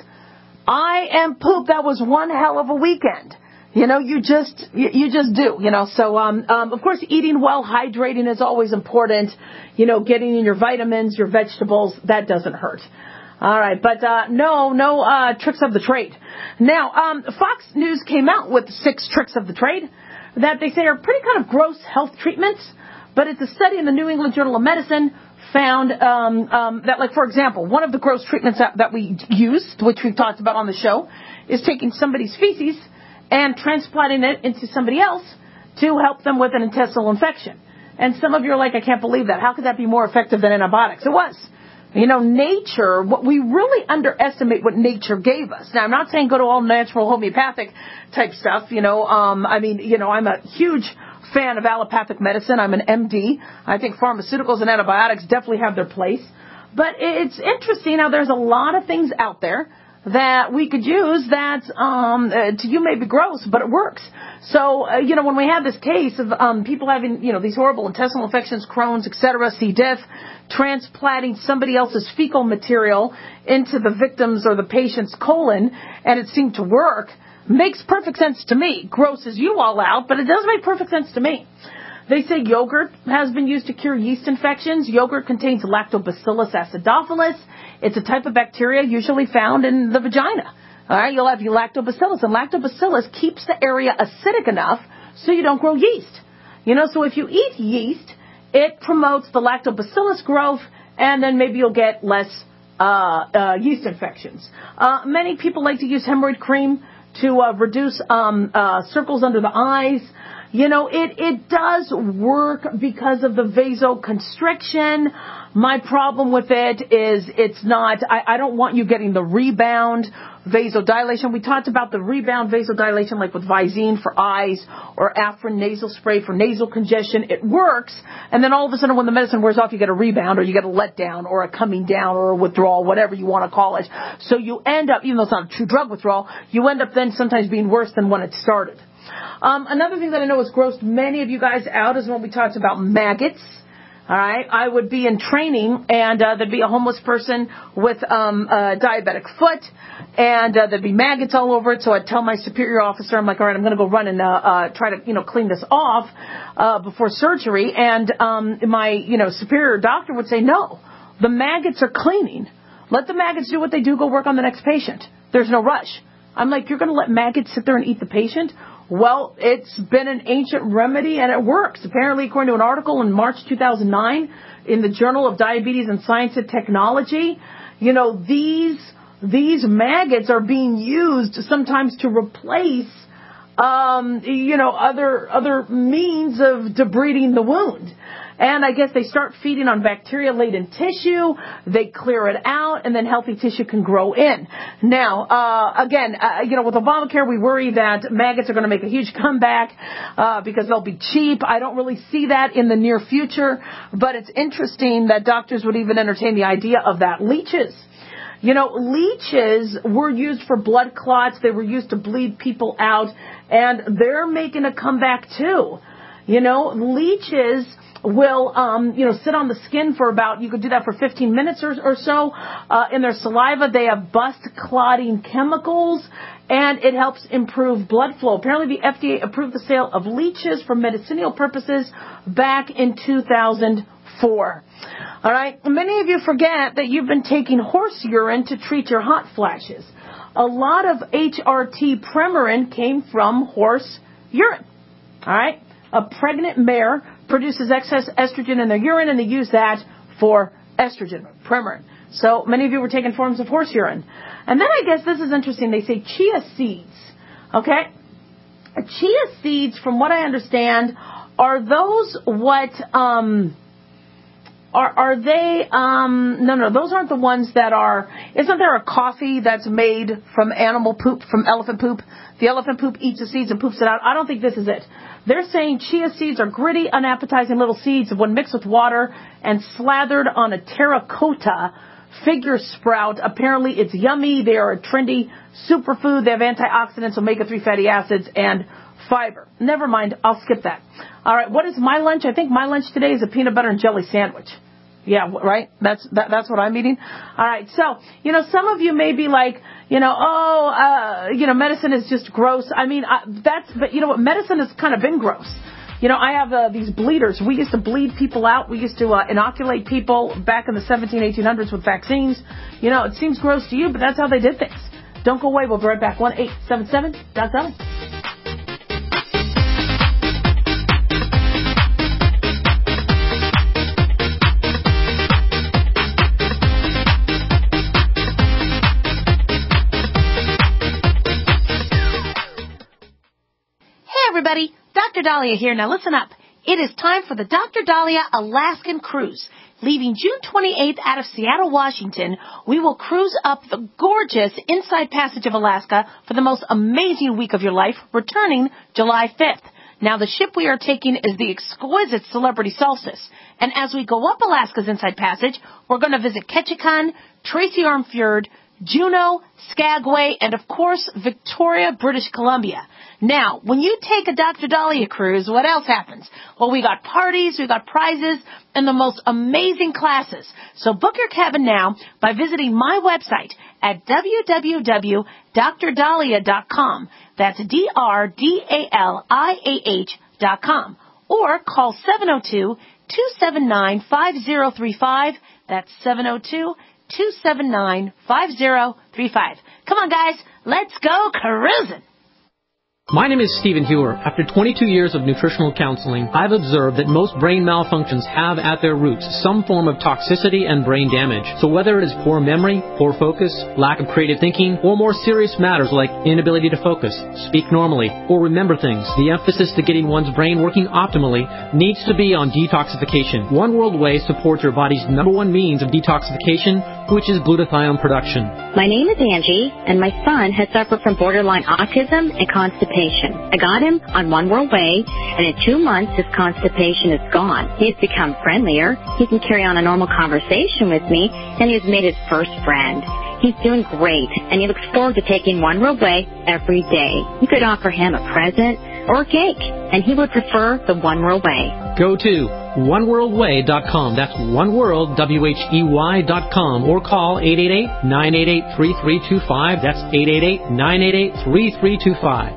I am pooped. That was one hell of a weekend. You know, you just, you, you just do, you know, so, um, um, of course, eating well, hydrating is always important. You know, getting in your vitamins, your vegetables, that doesn't hurt. All right. But, uh, no, no, uh, tricks of the trade. Now, um, Fox News came out with six tricks of the trade that they say are pretty kind of gross health treatments, but it's a study in the New England Journal of Medicine found, um, um, that, like, for example, one of the gross treatments that, that we use, which we've talked about on the show, is taking somebody's feces and transplanting it into somebody else to help them with an intestinal infection. And some of you are like, I can't believe that. How could that be more effective than antibiotics? It was. You know, nature, what we really underestimate what nature gave us. Now, I'm not saying go to all natural homeopathic type stuff. You know, um, I mean, you know, I'm a huge fan of allopathic medicine. I'm an M D. I think pharmaceuticals and antibiotics definitely have their place. But it's interesting how there's a lot of things out there that we could use that, um, uh, to you may be gross, but it works. So, uh, you know, when we had this case of, um, people having, you know, these horrible intestinal infections, Crohn's, et cetera, C. diff, transplanting somebody else's fecal material into the victim's or the patient's colon, and it seemed to work, makes perfect sense to me. Grosses you all out, but it does make perfect sense to me. They say yogurt has been used to cure yeast infections. Yogurt contains Lactobacillus acidophilus. It's a type of bacteria usually found in the vagina. All right, you'll have your lactobacillus, and lactobacillus keeps the area acidic enough so you don't grow yeast. You know, so if you eat yeast, it promotes the lactobacillus growth, and then maybe you'll get less uh, uh, yeast infections. Uh, many people like to use hemorrhoid cream to uh, reduce um, uh, circles under the eyes. You know, it, it does work because of the vasoconstriction. My problem with it is it's not, I, I don't want you getting the rebound vasodilation. We talked about the rebound vasodilation like with Visine for eyes or Afrin nasal spray for nasal congestion. It works. And then all of a sudden when the medicine wears off, you get a rebound or you get a letdown or a coming down or a withdrawal, whatever you want to call it. So you end up, even though it's not a true drug withdrawal, you end up then sometimes being worse than when it started. Um, another thing that I know has grossed many of you guys out is when we talked about maggots. All right, I would be in training, and uh, there'd be a homeless person with um, a diabetic foot, and uh, there'd be maggots all over it. So I'd tell my superior officer, I'm like, all right, I'm going to go run and uh, uh, try to, you know, clean this off uh, before surgery. And um, my, you know, superior doctor would say, no, the maggots are cleaning. Let the maggots do what they do. Go work on the next patient. There's no rush. I'm like, you're going to let maggots sit there and eat the patient? Well, it's been an ancient remedy, and it works. Apparently, according to an article in March two thousand nine in the Journal of Diabetes and Science and Technology, you know, these these maggots are being used sometimes to replace, um, you know, other other means of debriding the wound. And I guess they start feeding on bacteria-laden tissue, they clear it out, and then healthy tissue can grow in. Now, uh, again, uh, you know, with Obamacare, we worry that maggots are going to make a huge comeback uh, because they'll be cheap. I don't really see that in the near future, but it's interesting that doctors would even entertain the idea of that. Leeches. You know, leeches were used for blood clots. They were used to bleed people out, and they're making a comeback too. You know, leeches will, um, you know, sit on the skin for about, you could do that for fifteen minutes or, or so. Uh, in their saliva, they have bust-clotting chemicals, and it helps improve blood flow. Apparently, the F D A approved the sale of leeches for medicinal purposes back in two thousand four. All right. Many of you forget that you've been taking horse urine to treat your hot flashes. A lot of H R T Premarin came from horse urine. All right. A pregnant mare produces excess estrogen in their urine, and they use that for estrogen, Premarin. So many of you were taking forms of horse urine. And then I guess this is interesting. They say chia seeds. Okay? Chia seeds, from what I understand, are those what, um, are, are they, um, no, no, those aren't the ones that are, isn't there a coffee that's made from animal poop, from elephant poop? The elephant poop eats the seeds and poops it out. I don't think this is it. They're saying chia seeds are gritty, unappetizing little seeds when mixed with water and slathered on a terracotta figure sprout. Apparently it's yummy. They are a trendy superfood. They have antioxidants, omega three fatty acids, and fiber. Never mind. I'll skip that. All right. What is my lunch? I think my lunch today is a peanut butter and jelly sandwich. Yeah, right? That's that, that's what I'm eating. All right. So, you know, some of you may be like, you know, oh, uh, you know, medicine is just gross. I mean, I, that's, but you know what? Medicine has kind of been gross. You know, I have uh, these bleeders. We used to bleed people out. We used to uh, inoculate people back in the seventeen, eighteen hundreds with vaccines. You know, it seems gross to you, but that's how they did things. Don't go away. We'll be right back. one eight seven seven Doc Dolly. Everybody, Doctor Dahlia here. Now listen up. It is time for the Doctor Dahlia Alaskan Cruise. Leaving June twenty-eighth out of Seattle, Washington, we will cruise up the gorgeous Inside Passage of Alaska for the most amazing week of your life, returning July fifth. Now, the ship we are taking is the exquisite Celebrity Solstice. And as we go up Alaska's Inside Passage, we're going to visit Ketchikan, Tracy Arm Fjord, Juneau, Skagway, and of course, Victoria, British Columbia. Now, when you take a Doctor Dahlia cruise, what else happens? Well, we got parties, we got prizes, and the most amazing classes. So book your cabin now by visiting my website at w w w dot dr dahlia dot com. That's D R D A L I A H dot com. Or call seven oh two, two seven nine, five oh three five. That's seven oh two, two seven nine, five oh three five. Come on, guys. Let's go cruising. My name is Stephen Hewer. After twenty-two years of nutritional counseling, I've observed that most brain malfunctions have at their roots some form of toxicity and brain damage. So whether it is poor memory, poor focus, lack of creative thinking, or more serious matters like inability to focus, speak normally, or remember things, the emphasis to getting one's brain working optimally needs to be on detoxification. One World Whey supports your body's number one means of detoxification, which is glutathione production. My name is Angie, and my son has suffered from borderline autism and constipation. I got him on One World Whey, and in two months his constipation is gone. He's become friendlier, he can carry on a normal conversation with me, and he's made his first friend. He's doing great, and he looks forward to taking One World Whey every day. You could offer him a present or a cake, and he would prefer the One World Whey. Go to one world whey dot com. That's oneworld, W H E Y dot com, or call eight eight eight, nine eight eight, three three two five. That's eight eight eight, nine eight eight, three three two five.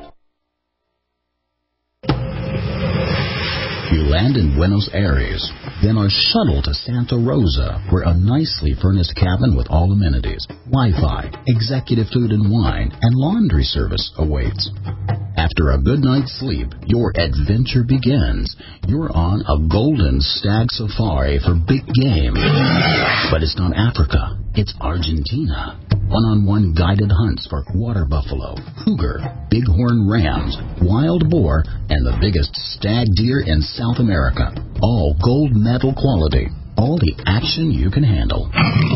You land in Buenos Aires, then are shuttled to Santa Rosa, where a nicely furnished cabin with all amenities, Wi-Fi, executive food and wine, and laundry service awaits. After a good night's sleep, your adventure begins. You're on a golden stag safari for big game. But it's not Africa, it's Argentina. One-on-one guided hunts for water buffalo, cougar, bighorn rams, wild boar, and the biggest stag deer in South America. All gold medal quality. All the action you can handle.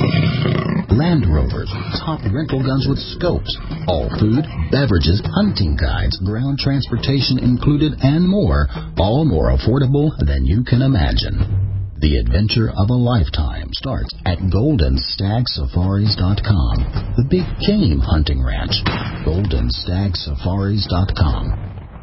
Land Rovers, top rental guns with scopes. All food, beverages, hunting guides, ground transportation included, and more. All more affordable than you can imagine. The adventure of a lifetime starts at golden stag safaris dot com. The big game hunting ranch. golden stag safaris dot com.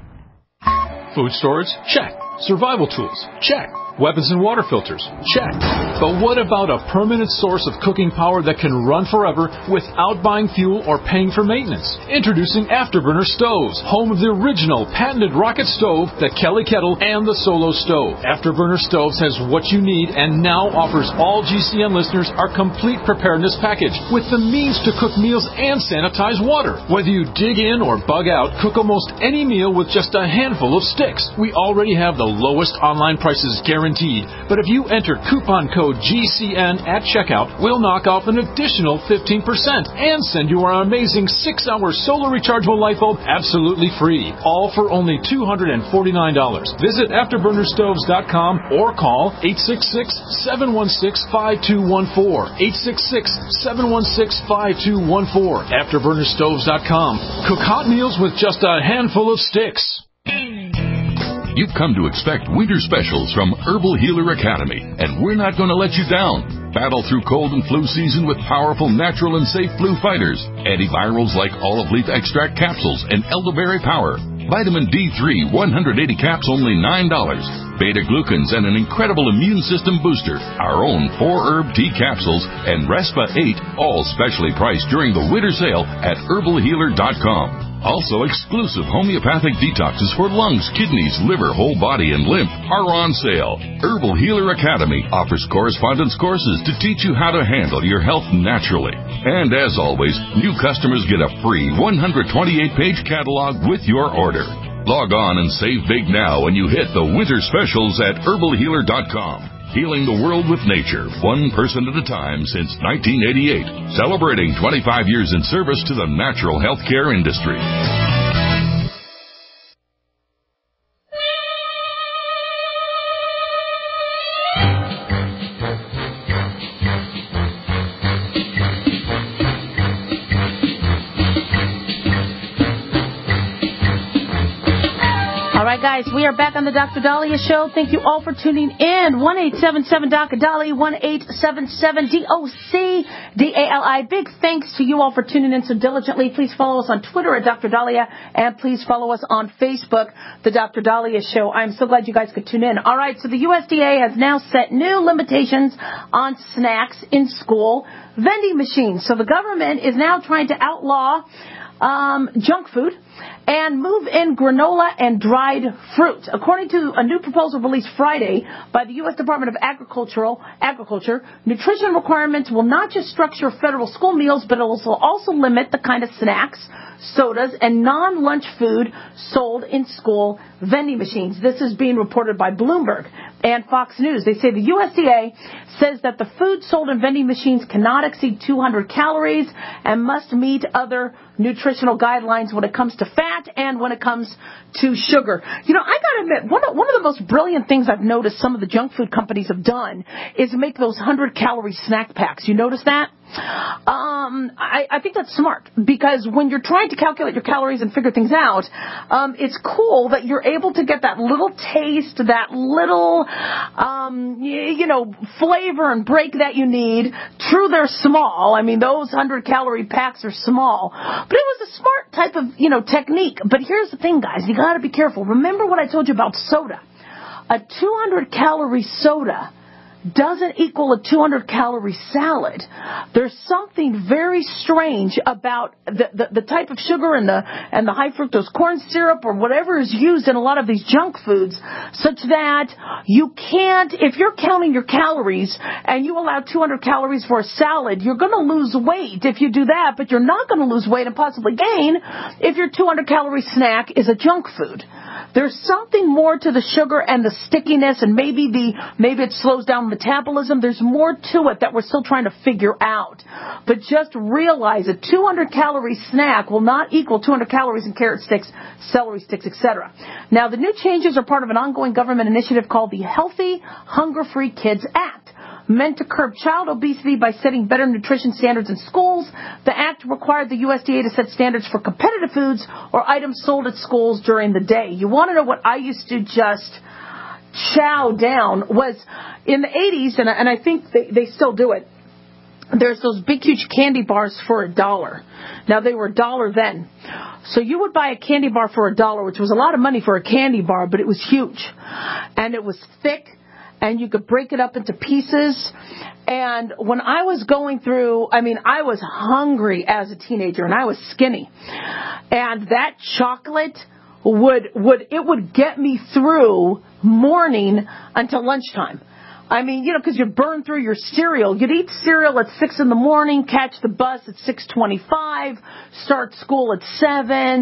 Food storage? Check. Survival tools? Check. Weapons and water filters? Check. But what about a permanent source of cooking power that can run forever without buying fuel or paying for maintenance? Introducing Afterburner Stoves, home of the original patented rocket stove, the Kelly Kettle, and the Solo Stove. Afterburner Stoves has what you need and now offers all G C N listeners our complete preparedness package with the means to cook meals and sanitize water. Whether you dig in or bug out, cook almost any meal with just a handful of sticks. We already have the lowest online prices guaranteed. But if you enter coupon code G C N at checkout, we'll knock off an additional fifteen percent and send you our amazing six hour solar rechargeable light bulb absolutely free. All for only two hundred forty-nine dollars. Visit afterburner stoves dot com or call eight six six, seven one six, five two one four. eight six six, seven one six, five two one four. afterburner stoves dot com. Cook hot meals with just a handful of sticks. You've come to expect winter specials from Herbal Healer Academy, and we're not going to let you down. Battle through cold and flu season with powerful, natural, and safe flu fighters. Antivirals like olive leaf extract capsules and elderberry power. Vitamin D three, one hundred eighty caps, only nine dollars. Beta-glucans and an incredible immune system booster. Our own four-herb tea capsules and Respa eight, all specially priced during the winter sale at herbal healer dot com. Also, exclusive homeopathic detoxes for lungs, kidneys, liver, whole body, and lymph are on sale. Herbal Healer Academy offers correspondence courses to teach you how to handle your health naturally. And as always, new customers get a free one hundred twenty-eight page catalog with your order. Log on and save big now when you hit the winter specials at herbal healer dot com. Healing the world with nature, one person at a time since nineteen eighty-eight. Celebrating twenty-five years in service to the natural healthcare industry. All right, guys, we are back on the Doctor Dahlia Show. Thank you all for tuning in. one eight seven seven Doctor Dahlia, one eight seven seven D O C D A L I. Big thanks to you all for tuning in so diligently. Please follow us on Twitter at Doctor Dahlia, and please follow us on Facebook, The Doctor Dahlia Show. I'm so glad you guys could tune in. All right, so the U S D A has now set new limitations on snacks in school vending machines. So the government is now trying to outlaw um, junk food. and move in granola and dried fruit. According to a new proposal released Friday by the U S Department of Agricultural Agriculture, nutrition requirements will not just structure federal school meals, but it will also limit the kind of snacks, sodas, and non-lunch food sold in school vending machines. This is being reported by Bloomberg and Fox News. They say the U S D A says that the food sold in vending machines cannot exceed two hundred calories and must meet other nutritional guidelines when it comes to fat and when it comes to sugar. You know, I gotta admit, one of, one of the most brilliant things I've noticed some of the junk food companies have done is make those one hundred calorie snack packs. You notice that? Um, I, I think that's smart, because when you're trying to calculate your calories and figure things out, um, it's cool that you're able to get that little taste, that little, um, you, you know, flavor and break that you need. True, they're small. I mean, those one hundred calorie packs are small, but it was a smart type of, you know, technique. But here's the thing, guys, you got to be careful. Remember what I told you about soda. A two hundred calorie soda doesn't equal a two hundred calorie salad. There's something very strange about the, the, the type of sugar and the and the high fructose corn syrup or whatever is used in a lot of these junk foods, such that you can't, if you're counting your calories and you allow two hundred calories for a salad, you're going to lose weight if you do that, but you're not going to lose weight and possibly gain if your two hundred calorie snack is a junk food. There's something more to the sugar and the stickiness, and maybe the maybe it slows down metabolism. There's more to it that we're still trying to figure out. But just realize a two hundred calorie snack will not equal two hundred calories in carrot sticks, celery sticks, et cetera. Now, the new changes are part of an ongoing government initiative called the Healthy, Hunger-Free Kids Act, meant to curb child obesity by setting better nutrition standards in schools. The act required the U S D A to set standards for competitive foods or items sold at schools during the day. You want to know what I used to just chow down was in the eighties, and I, and I think they, they still do it. There's those big, huge candy bars for a dollar. Now, they were a dollar then. So you would buy a candy bar for a dollar, which was a lot of money for a candy bar, but it was huge. And it was thick. And you could break it up into pieces. And when I was going through, I mean, I was hungry as a teenager, and I was skinny. And that chocolate would, would, it would get me through morning until lunchtime. I mean, you know, because you'd burn through your cereal. You'd eat cereal at six in the morning, catch the bus at six twenty-five, start school at seven.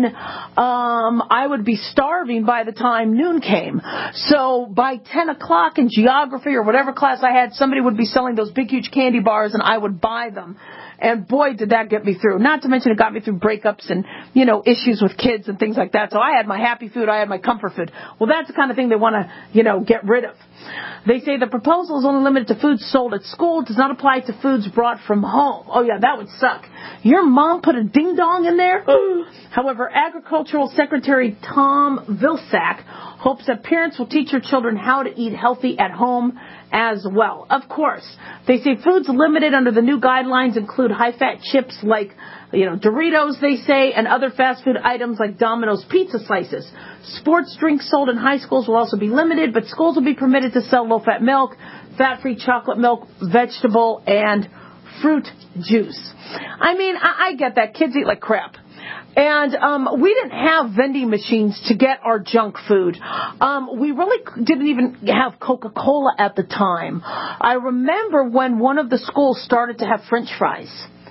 Um, I would be starving by the time noon came. So by ten o'clock in geography or whatever class I had, somebody would be selling those big, huge candy bars, and I would buy them. And boy, did that get me through. Not to mention it got me through breakups and, you know, issues with kids and things like that. So I had my happy food. I had my comfort food. Well, that's the kind of thing they want to, you know, get rid of. They say the proposal is only limited to foods sold at school. It does not apply to foods brought from home. Oh, yeah, that would suck. Your mom put a ding-dong in there? However, Agricultural Secretary Tom Vilsack hopes that parents will teach their children how to eat healthy at home as well. Of course, they say foods limited under the new guidelines include high-fat chips like, you know, Doritos, they say, and other fast food items like Domino's pizza slices. Sports drinks sold in high schools will also be limited, but schools will be permitted to sell low-fat milk, fat-free chocolate milk, vegetable, and fruit juice. I mean, I, I get that. Kids eat like crap. And um, we didn't have vending machines to get our junk food. Um, we really didn't even have Coca-Cola at the time. I remember when one of the schools started to have French fries.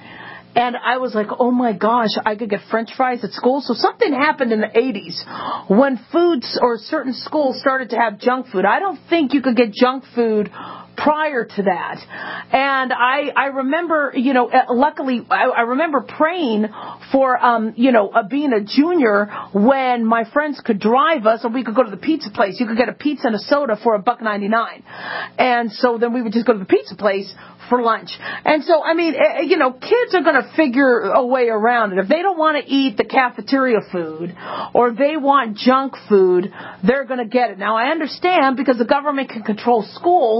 And I was like, oh, my gosh, I could get French fries at school. So something happened in the eighties when foods or certain schools started to have junk food. I don't think you could get junk food prior to that. And I, I remember, you know, luckily, I, I remember praying for, um, you know, uh, being a junior when my friends could drive us and we could go to the pizza place. You could get a pizza and a soda for a buck ninety-nine. And so then we would just go to the pizza place for lunch. And so, I mean, uh, you know, kids are going to figure a way around it. If they don't want to eat the cafeteria food or they want junk food, they're going to get it. Now, I understand because the government can control schools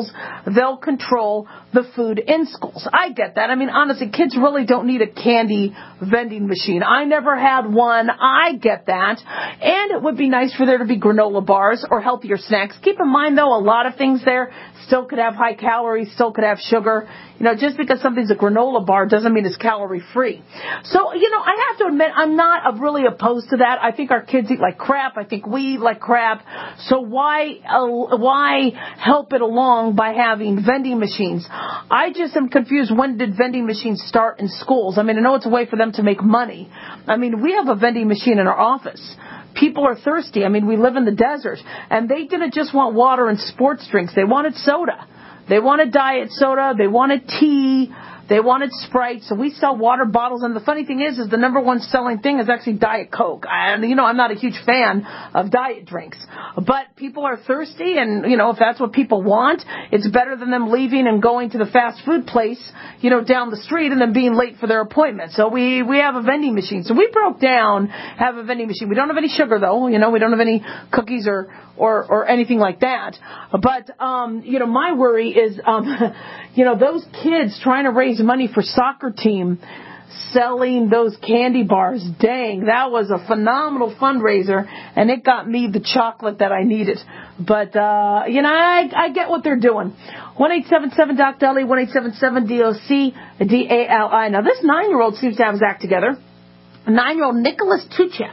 they'll control the food in schools. I get that. I mean, honestly, kids really don't need a candy vending machine. I never had one. I get that. And it would be nice for there to be granola bars or healthier snacks. Keep in mind, though, a lot of things there still could have high calories, still could have sugar. You know, just because something's a granola bar doesn't mean it's calorie free. So, you know, I have to admit, I'm not really opposed to that. I think our kids eat like crap. I think we eat like crap. So why, uh, why help it along by having vending machines? I just am confused. When did vending machines start in schools? I mean, I know it's a way for them to make money. I mean, we have a vending machine in our office. People are thirsty. I mean, we live in the desert. And they didn't just want water and sports drinks. They wanted soda. They wanted diet soda. They wanted tea. They wanted Sprite. So we sell water bottles. And the funny thing is, is the number one selling thing is actually Diet Coke. And, you know, I'm not a huge fan of diet drinks. But people are thirsty. And, you know, if that's what people want, it's better than them leaving and going to the fast food place, you know, down the street and then being late for their appointment. So we, we have a vending machine. So we broke down, have a vending machine. We don't have any sugar, though. You know, we don't have any cookies or, or, or anything like that. But, um, you know, my worry is, um, you know, those kids trying to raise money for soccer team selling those candy bars. Dang, that was a phenomenal fundraiser, and it got me the chocolate that I needed. But, uh, you know, I, I get what they're doing. one eight seven seven D O C D A L I, one eight seven seven D O C D A L I. Now, this nine-year-old seems to have his act together. Nine-year-old Nicholas Tuchek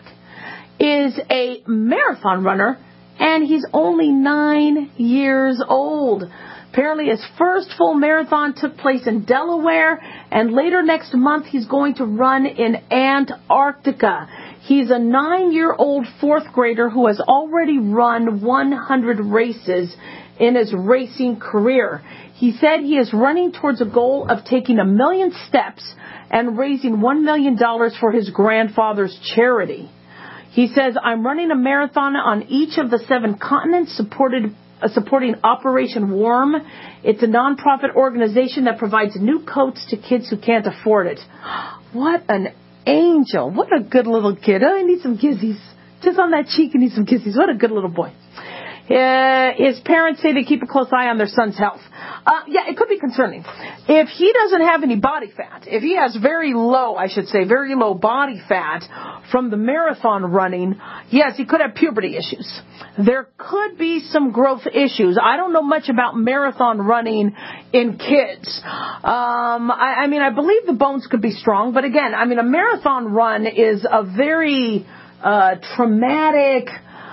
is a marathon runner, and he's only nine years old. Apparently his first full marathon took place in Delaware, and later next month he's going to run in Antarctica. He's a nine-year-old fourth grader who has already run one hundred races in his racing career. He said he is running towards a goal of taking a million steps and raising one million dollars for his grandfather's charity. He says, I'm running a marathon on each of the seven continents supported Uh, supporting Operation Warm. It's a nonprofit organization that provides new coats to kids who can't afford it. What an angel. What a good little kid. Oh, I need some kisses. Just on that cheek, I need some kisses. What a good little boy. Uh, his parents say they keep a close eye on their son's health. Uh, yeah, it could be concerning. If he doesn't have any body fat, if he has very low, I should say, very low body fat from the marathon running, yes, he could have puberty issues. There could be some growth issues. I don't know much about marathon running in kids. Um, I, I mean, I believe the bones could be strong, but again, I mean, a marathon run is a very uh, traumatic,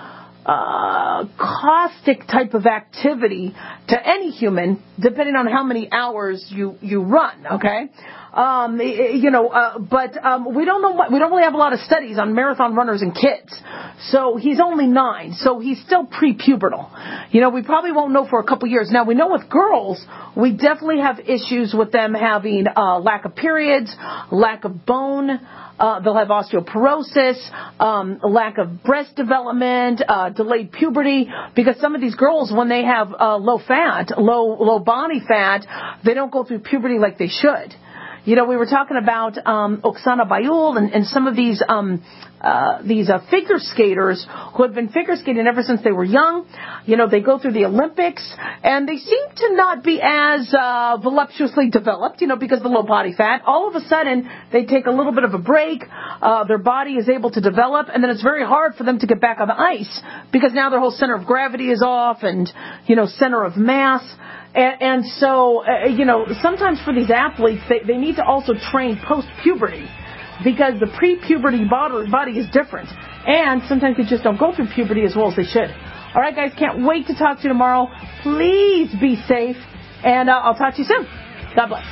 Uh, caustic type of activity to any human, depending on how many hours you, you run, okay? Um, you know, uh, but um, we don't know what, we don't really have a lot of studies on marathon runners and kids. So he's only nine, so he's still pre-pubertal. You know, we probably won't know for a couple years. Now, we know with girls, we definitely have issues with them having uh, lack of periods, lack of bone. Uh, they'll have osteoporosis, um, lack of breast development, uh, delayed puberty, because some of these girls, when they have uh, low fat, low low body fat, they don't go through puberty like they should. You know, we were talking about um, Oksana Bayul and, and some of these um, uh, these uh, figure skaters who have been figure skating ever since they were young. You know, they go through the Olympics, and they seem to not be as uh, voluptuously developed, you know, because of the low body fat. All of a sudden, they take a little bit of a break. Uh, their body is able to develop, and then it's very hard for them to get back on the ice because now their whole center of gravity is off and, you know, center of mass. And, and so, uh, you know, sometimes for these athletes, they, they need to also train post-puberty because the pre-puberty body is different. And sometimes they just don't go through puberty as well as they should. All right, guys, can't wait to talk to you tomorrow. Please be safe, and uh, I'll talk to you soon. God bless.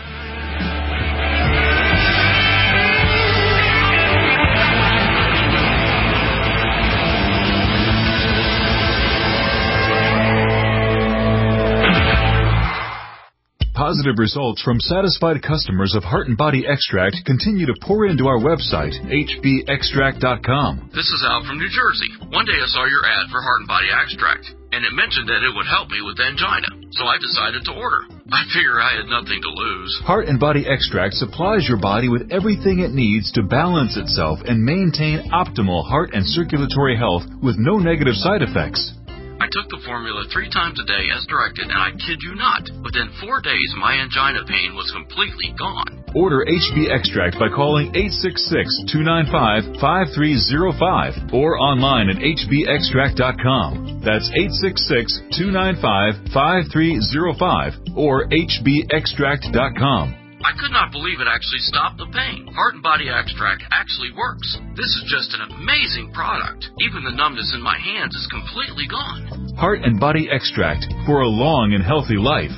Positive results from satisfied customers of Heart and Body Extract continue to pour into our website, H B extract dot com. This is Al from New Jersey. One day I saw your ad for Heart and Body Extract, and it mentioned that it would help me with angina, so I decided to order. I figure I had nothing to lose. Heart and Body Extract supplies your body with everything it needs to balance itself and maintain optimal heart and circulatory health with no negative side effects. I I took the formula three times a day as directed, and I kid you not, within four days my angina pain was completely gone. Order H B Extract by calling eight six six, two nine five, five three zero five or online at H B extract dot com. That's eight six six, two nine five, five three zero five or H B extract dot com. I could not believe it actually stopped the pain. Heart and Body Extract actually works. This is just an amazing product. Even the numbness in my hands is completely gone. Heart and Body Extract for a long and healthy life.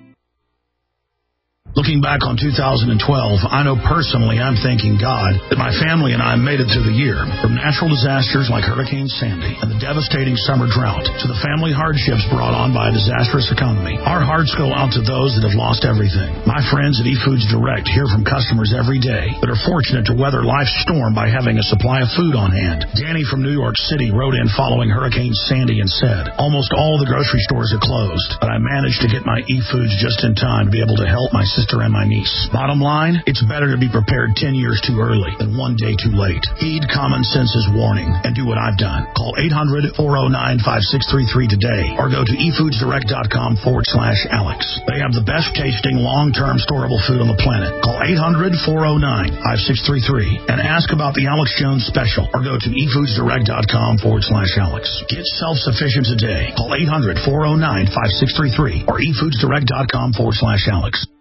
Looking back on two thousand twelve, I know personally I'm thanking God that my family and I made it through the year. From natural disasters like Hurricane Sandy and the devastating summer drought to the family hardships brought on by a disastrous economy, our hearts go out to those that have lost everything. My friends at eFoods Direct hear from customers every day that are fortunate to weather life's storm by having a supply of food on hand. Danny from New York City wrote in following Hurricane Sandy and said, almost all the grocery stores are closed, but I managed to get my eFoods just in time to be able to help my sister and my niece. Bottom line, it's better to be prepared ten years too early than one day too late. Heed common sense's warning and do what I've done. Call eight hundred, four oh nine, five six three three today or go to efoodsdirect.com forward slash Alex. They have the best tasting long-term storable food on the planet. Call eight hundred, four oh nine, five six three three and ask about the Alex Jones special or go to efoodsdirect.com forward slash Alex. Get self-sufficient today. Call eight hundred, four oh nine, five six three three or efoodsdirect.com forward slash Alex.